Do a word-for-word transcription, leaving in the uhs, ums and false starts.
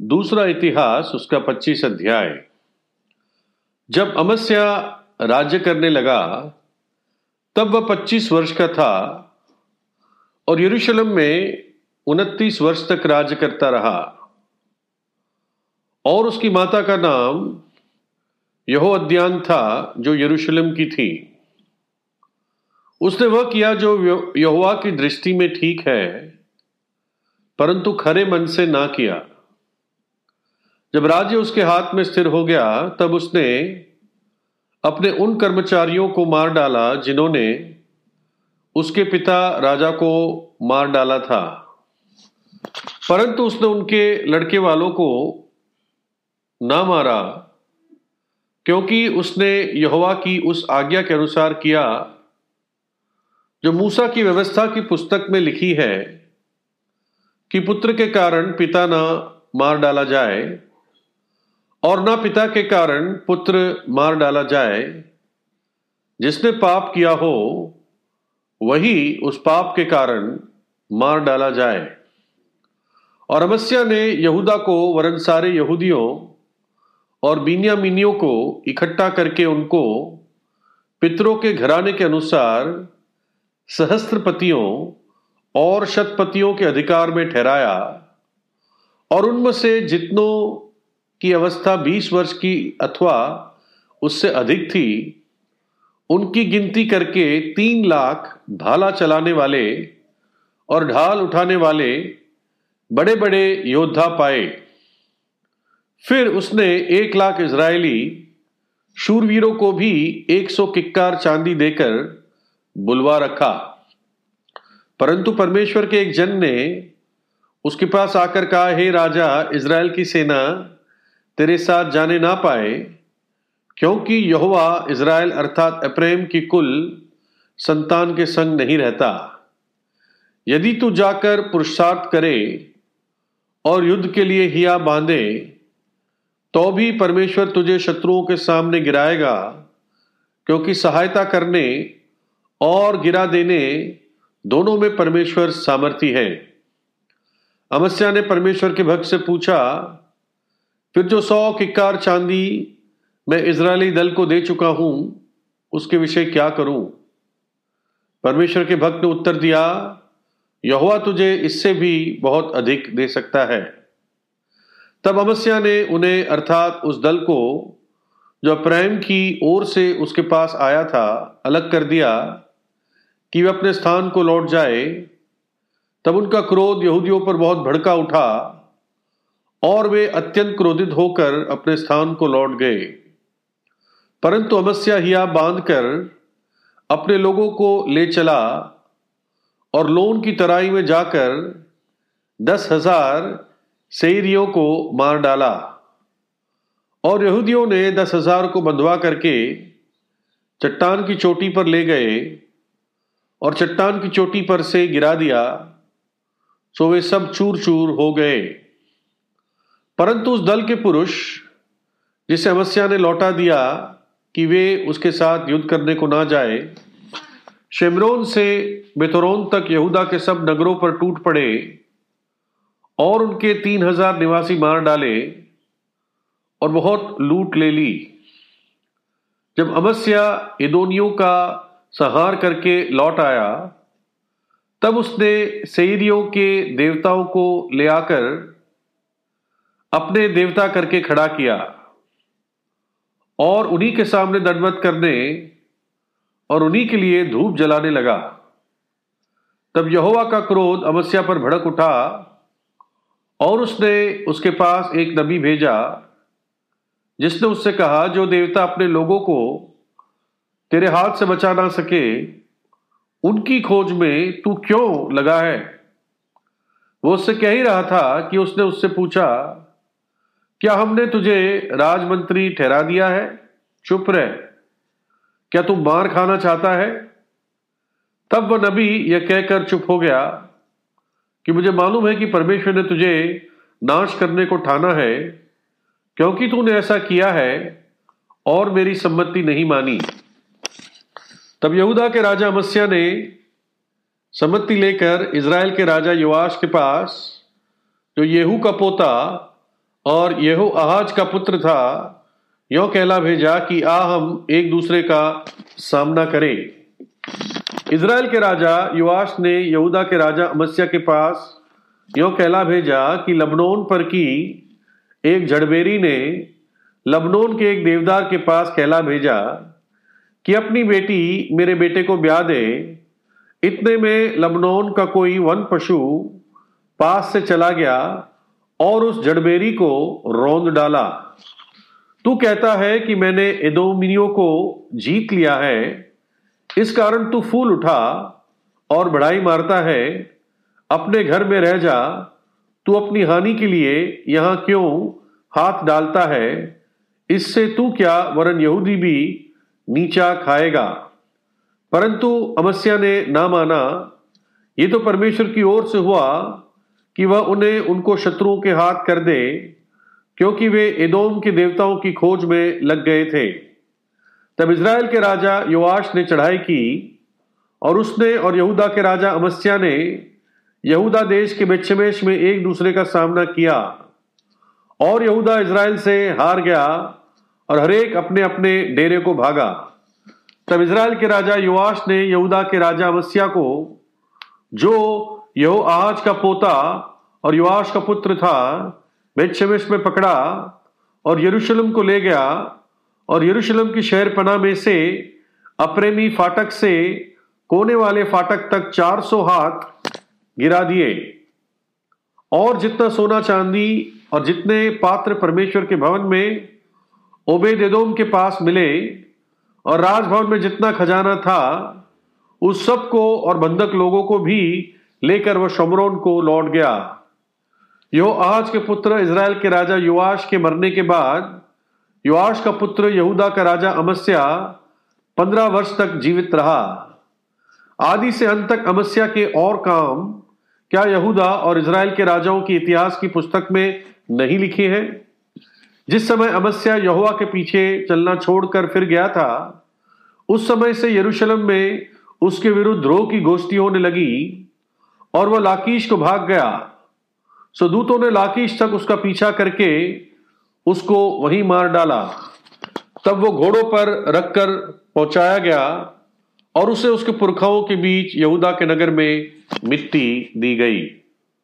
दूसरा इतिहास उसका पच्चीस अध्याय। जब अमस्या राज्य करने लगा तब वह पच्चीस वर्ष का था और यरूशलेम में उनतीस वर्ष तक राज्य करता रहा। और उसकी माता का नाम यहोअद्यान था जो यरूशलेम की थी। उसने वह किया जो यहोवा की दृष्टि में ठीक है, परंतु खरे मन से ना किया। जब राज्य उसके हाथ में स्थिर हो गया तब उसने अपने उन कर्मचारियों को मार डाला जिन्होंने उसके पिता राजा को मार डाला था, परंतु उसने उनके लड़के वालों को ना मारा, क्योंकि उसने यहोवा की उस आज्ञा के अनुसार किया जो मूसा की व्यवस्था की पुस्तक में लिखी है कि पुत्र के कारण पिता ना मार डाला जाए और ना पिता के कारण पुत्र मार डाला जाए। जिसने पाप किया हो वही उस पाप के कारण मार डाला जाए। और अमस्या ने यहूदा को वरन सारे यहूदियों और बिन्यामीनियों को इकट्ठा करके उनको पितरों के घराने के अनुसार सहस्त्रपतियों और शतपतियों के अधिकार में ठहराया। और उनमें से जितनों की अवस्था बीस वर्ष की अथवा उससे अधिक थी, उनकी गिनती करके तीन लाख भाला चलाने वाले और ढाल उठाने वाले बड़े बड़े योद्धा पाए। फिर उसने एक लाख इजरायली शूरवीरों को भी एक सौ किक्कार चांदी देकर बुलवा रखा। परंतु परमेश्वर के एक जन ने उसके पास आकर कहा, हे राजा, इजराइल की सेना तेरे साथ जाने ना पाए, क्योंकि यहोवा इजराइल अर्थात एप्रैम की कुल संतान के संग नहीं रहता। यदि तू जाकर पुरुषार्थ करे और युद्ध के लिए हिया बांधे, तो भी परमेश्वर तुझे शत्रुओं के सामने गिराएगा, क्योंकि सहायता करने और गिरा देने दोनों में परमेश्वर सामर्थी है। अमस्या ने परमेश्वर के भक्त से पूछा, फिर जो सौ किक्कार चांदी मैं इजरायली दल को दे चुका हूं, उसके विषय क्या करूं? परमेश्वर के भक्त ने उत्तर दिया, यहोवा तुझे इससे भी बहुत अधिक दे सकता है। तब अमस्या ने उन्हें अर्थात उस दल को जो एप्रैम की ओर से उसके पास आया था अलग कर दिया कि वे अपने स्थान को लौट जाए। तब उनका क्रोध यहूदियों पर बहुत भड़का उठा और वे अत्यंत क्रोधित होकर अपने स्थान को लौट गए। परंतु अमस्या हिया बांधकर अपने लोगों को ले चला और लोन की तराई में जाकर दस हजार सेरियों को मार डाला। और यहूदियों ने दस हजार को बंधवा करके चट्टान की चोटी पर ले गए और चट्टान की चोटी पर से गिरा दिया, सो वे सब चूर चूर हो गए। परंतु उस दल के पुरुष जिसे अमस्या ने लौटा दिया कि वे उसके साथ युद्ध करने को ना जाए, शेमरोन से बेतोरोन तक यहूदा के सब नगरों पर टूट पड़े और उनके तीन हजार निवासी मार डाले और बहुत लूट ले ली। जब अमस्या एदोनियों का संहार करके लौट आया, तब उसने सेईरियों के देवताओं को ले आकर अपने देवता करके खड़ा किया और उन्हीं के सामने दंडवत करने और उन्हीं के लिए धूप जलाने लगा। तब यहोवा का क्रोध अमस्या पर भड़क उठा और उसने उसके पास एक नबी भेजा, जिसने उससे कहा, जो देवता अपने लोगों को तेरे हाथ से बचा ना सके, उनकी खोज में तू क्यों लगा है? वो उससे कह ही रहा था कि उसने उससे पूछा, क्या हमने तुझे राजमंत्री ठहरा दिया है? चुप रह, क्या तू मार खाना चाहता है? तब वह नबी यह कहकर चुप हो गया कि मुझे मालूम है कि परमेश्वर ने तुझे नाश करने को ठाना है, क्योंकि तूने ऐसा किया है और मेरी सम्मति नहीं मानी। तब यहूदा के राजा अमस्या ने सम्मति लेकर इजराइल के राजा योआश के पास, जो येहू का पोता और यहू आहाज का पुत्र था, यों कहला भेजा कि आ हम एक दूसरे का सामना करें। इज़राइल के राजा योआश ने यहूदा के राजा अमस्या के पास यों कहला भेजा कि लबनोन पर की एक झड़बेरी ने लबनोन के एक देवदार के पास कहला भेजा कि अपनी बेटी मेरे बेटे को ब्याह दे। इतने में लबनोन का कोई वन पशु पास से चला गया और उस जड़बेरी को रौंद डाला। तू कहता है कि मैंने एदोमियों को जीत लिया है, इस कारण तू फूल उठा और बढ़ाई मारता है। अपने घर में रह जा, तू अपनी हानि के लिए यहां क्यों हाथ डालता है? इससे तू क्या वरन यहूदी भी नीचा खाएगा। परंतु अमस्या ने ना माना। ये तो परमेश्वर की ओर से हुआ कि वह उन्हें उनको शत्रुओं के हाथ कर दे, क्योंकि वे एदोम के देवताओं की खोज में लग गए थे। तब इज़राइल के राजा योआश ने चढ़ाई की और उसने और यहूदा के राजा अमस्या ने यहूदा देश के बेतशेमेश में एक दूसरे का सामना किया। और यहूदा इज़राइल से हार गया और हरेक अपने अपने डेरे को भागा। तब इज़राइल के राजा योआश ने यहूदा के राजा अमस्या को, जो यहोआहाज का पोता और योआश का पुत्र था, बेतशेमेश में पकड़ा और यरूशलेम को ले गया और यरूशलेम की शहर पनाह में से अप्रेमी फाटक से कोने वाले फाटक तक चार सौ हाथ गिरा दिए। और जितना सोना चांदी और जितने पात्र परमेश्वर के भवन में ओबेद-एदोम के पास मिले और राजभवन में जितना खजाना था, उस सब को और बंधक लोगों को भी लेकर वह शमरोन को लौट गया। यहोआहाज के पुत्र इज़राइल के राजा योआश के मरने के बाद योआश का पुत्र यहूदा का राजा अमस्या पंद्रह वर्ष तक जीवित रहा। आदि से अंत तक अमस्या के और काम क्या यहूदा और इज़राइल के राजाओं की इतिहास की पुस्तक में नहीं लिखे हैं? जिस समय अमस्या यहोवा के पीछे चलना छोड़कर फिर गया था, उस समय से यरूशलेम में उसके विरुद्ध द्रोह की गोष्ठी होने लगी और वह लाकीश को भाग गया। सो दूतों ने लाकीश तक उसका पीछा करके उसको वहीं मार डाला। तब वो घोड़ों पर रखकर पहुंचाया गया और उसे उसके पुरखाओं के बीच यहूदा के नगर में मिट्टी दी गई।